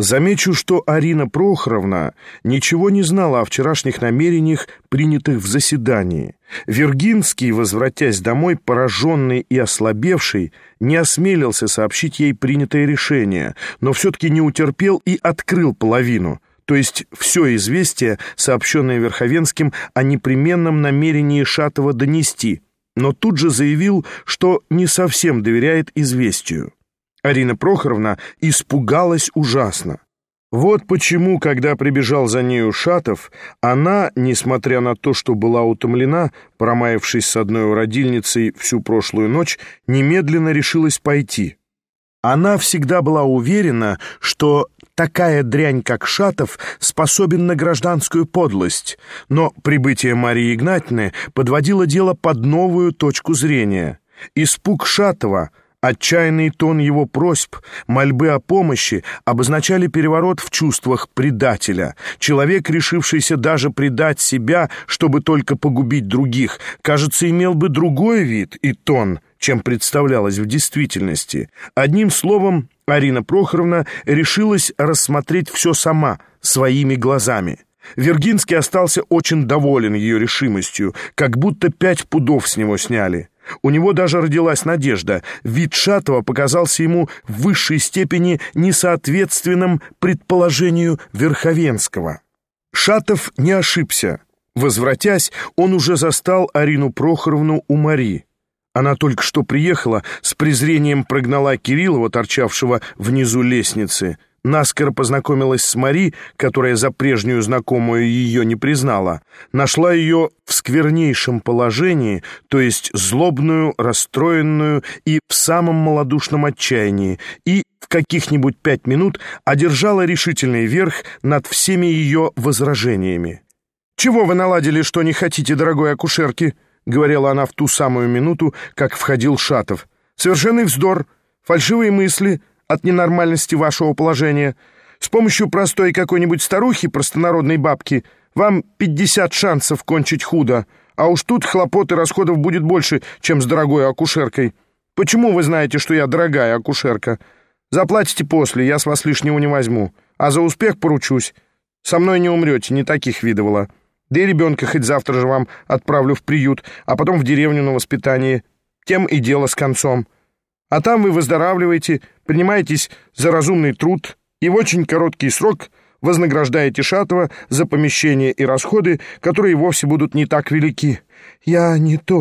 Замечу, что Арина Прохоровна ничего не знала о вчерашних намерениях, принятых в заседании. Вергинский, возвратясь домой, пораженный и ослабевший, не осмелился сообщить ей принятое решение, но все-таки не утерпел и открыл половину, то есть все известие, сообщенное Верховенским о непременном намерении Шатова донести, но тут же заявил, что не совсем доверяет известию. Арина Прохоровна испугалась ужасно. Вот почему, когда прибежал за нею Шатов, она, несмотря на то, что была утомлена, промаявшись с одной уродильницей всю прошлую ночь, немедленно решилась пойти. Она всегда была уверена, что такая дрянь, как Шатов, способен на гражданскую подлость, но прибытие Марии Игнатьевны подводило дело под новую точку зрения. Испуг Шатова, отчаянный тон его просьб, мольбы о помощи обозначали переворот в чувствах предателя. Человек, решившийся даже предать себя, чтобы только погубить других, кажется, имел бы другой вид и тон, чем представлялось в действительности. Одним словом, Арина Прохоровна решилась рассмотреть все сама, своими глазами. Вергинский остался очень доволен ее решимостью, как будто 5 пудов с него сняли. У него даже родилась надежда. Вид Шатова показался ему в высшей степени несоответственным предположению Верховенского. Шатов не ошибся. Возвратясь, он уже застал Арину Прохоровну у Марии. Она только что приехала, с презрением прогнала Кириллова, торчавшего внизу лестницы. Наскоро познакомилась с Мари, которая за прежнюю знакомую ее не признала. Нашла ее в сквернейшем положении, то есть злобную, расстроенную и в самом малодушном отчаянии, и в каких-нибудь 5 минут одержала решительный верх над всеми ее возражениями. «Чего вы наладили, что не хотите, дорогой акушерки?» — говорила она в ту самую минуту, как входил Шатов. «Совершенный вздор, фальшивые мысли от ненормальности вашего положения. С помощью простой какой-нибудь старухи, простонародной бабки, вам 50 шансов кончить худо, а уж тут хлопот и расходов будет больше, чем с дорогой акушеркой. Почему вы знаете, что я дорогая акушерка? Заплатите после, я с вас лишнего не возьму, а за успех поручусь. Со мной не умрете, не таких видывала. Да и ребенка хоть завтра же вам отправлю в приют, а потом в деревню на воспитание. Тем и дело с концом. А там вы выздоравливаете, принимаетесь за разумный труд и в очень короткий срок вознаграждаете Шатова за помещение и расходы, которые вовсе будут не так велики. Я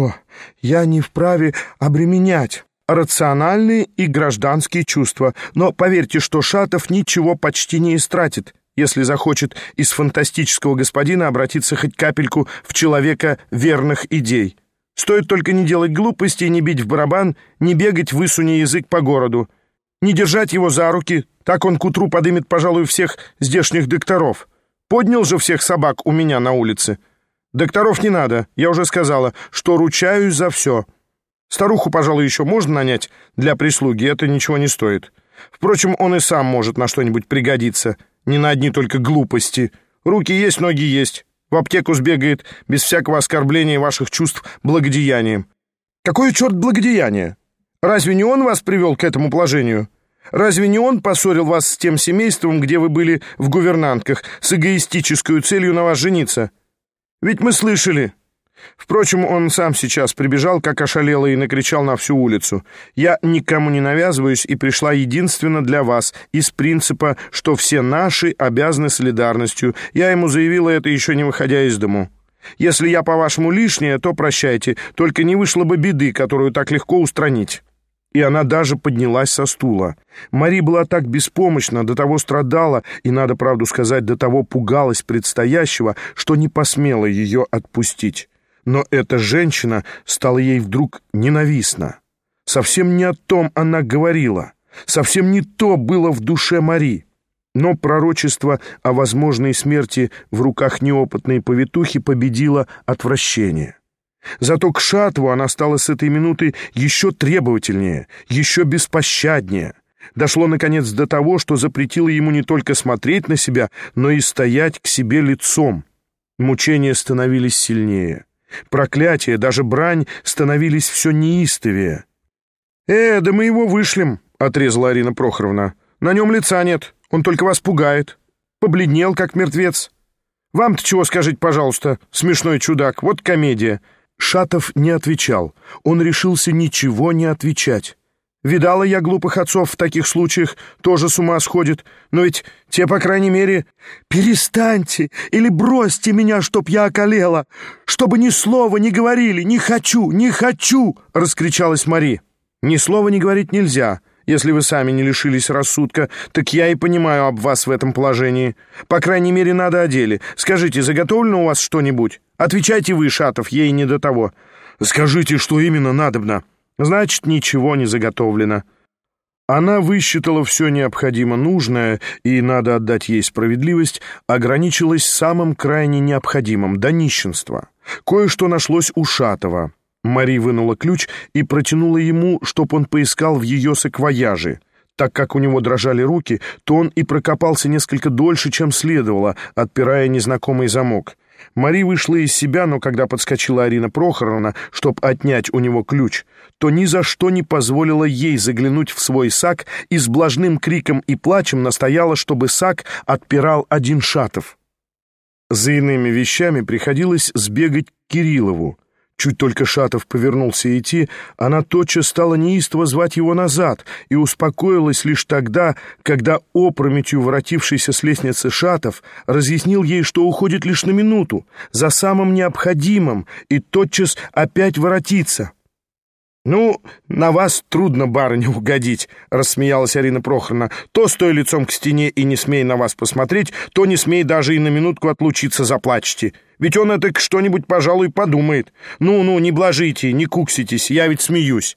не вправе обременять рациональные и гражданские чувства, но поверьте, что Шатов ничего почти не истратит, если захочет из фантастического господина обратиться хоть капельку в человека верных идей. Стоит только не делать глупостей, не бить в барабан, не бегать, высуня язык по городу, не держать его за руки, так он к утру подымет, пожалуй, всех здешних докторов. Поднял же всех собак у меня на улице. Докторов не надо, я уже сказала, что ручаюсь за все. Старуху, пожалуй, еще можно нанять для прислуги, это ничего не стоит. Впрочем, он и сам может на что-нибудь пригодиться, не на одни только глупости. Руки есть, ноги есть. В аптеку сбегает без всякого оскорбления ваших чувств благодеянием. Какое, черт, благодеяние? Разве не он вас привел к этому положению? Разве не он поссорил вас с тем семейством, где вы были в гувернантках, с эгоистической целью на вас жениться? Ведь мы слышали. Впрочем, он сам сейчас прибежал, как ошалелый, и накричал на всю улицу. Я никому не навязываюсь и пришла единственно для вас, из принципа, что все наши обязаны солидарностью. Я ему заявила это, еще не выходя из дому. Если я, по-вашему, лишняя, то прощайте, только не вышло бы беды, которую так легко устранить». И она даже поднялась со стула. Мари была так беспомощна, до того страдала и, надо правду сказать, до того пугалась предстоящего, что не посмела ее отпустить. Но эта женщина стала ей вдруг ненавистна. Совсем не о том она говорила, совсем не то было в душе Мари. Но пророчество о возможной смерти в руках неопытной повитухи победило отвращение. Зато к Шатову она стала с этой минуты еще требовательнее, еще беспощаднее. Дошло, наконец, до того, что запретило ему не только смотреть на себя, но и стоять к себе лицом. Мучения становились сильнее. Проклятия, даже брань становились все неистовее. Да мы его вышлем», — отрезала Арина Прохоровна. «На нем лица нет. Он только вас пугает. Побледнел, как мертвец. Вам-то чего, скажите, пожалуйста, смешной чудак? Вот комедия». Шатов не отвечал. Он решился ничего не отвечать. Видала я глупых отцов в таких случаях, тоже с ума сходят. Но ведь те, по крайней мере... «Перестаньте или бросьте меня, чтоб я околела! Чтобы ни слова не говорили! Не хочу, не хочу!» — раскричалась Мари. «Ни слова не говорить нельзя. Если вы сами не лишились рассудка, так я и понимаю об вас в этом положении. По крайней мере, надо о деле. Скажите, заготовлено у вас что-нибудь? Отвечайте вы, Шатов, ей не до того». «Скажите, что именно надобно?» «Значит, ничего не заготовлено». Она высчитала все необходимо нужное, и, надо отдать ей справедливость, ограничилась самым крайне необходимым, до нищенства. Кое-что нашлось у Шатова. Мари вынула ключ и протянула ему, чтоб он поискал в ее саквояже. Так как у него дрожали руки, то он и прокопался несколько дольше, чем следовало, отпирая незнакомый замок. Мари вышла из себя, но когда подскочила Арина Прохоровна, чтоб отнять у него ключ, то ни за что не позволила ей заглянуть в свой сак и с блажным криком и плачем настояла, чтобы сак отпирал один Шатов. За иными вещами приходилось сбегать к Кириллову. Чуть только Шатов повернулся идти, она тотчас стала неистово звать его назад и успокоилась лишь тогда, когда опрометью воротившийся с лестницы Шатов разъяснил ей, что уходит лишь на минуту, за самым необходимым, и тотчас опять воротится. «Ну, на вас трудно, барыня, угодить», — рассмеялась Арина Прохоровна. «То стой лицом к стене и не смей на вас посмотреть, то не смей даже и на минутку отлучиться, заплачьте. Ведь он это что-нибудь, пожалуй, подумает. Ну-ну, не блажите, не кукситесь, я ведь смеюсь».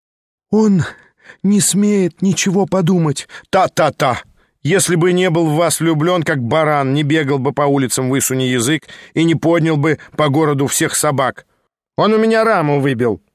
«Он не смеет ничего подумать». «Та-та-та! Если бы не был в вас влюблен, как баран, не бегал бы по улицам, высуни язык, и не поднял бы по городу всех собак. Он у меня раму выбил».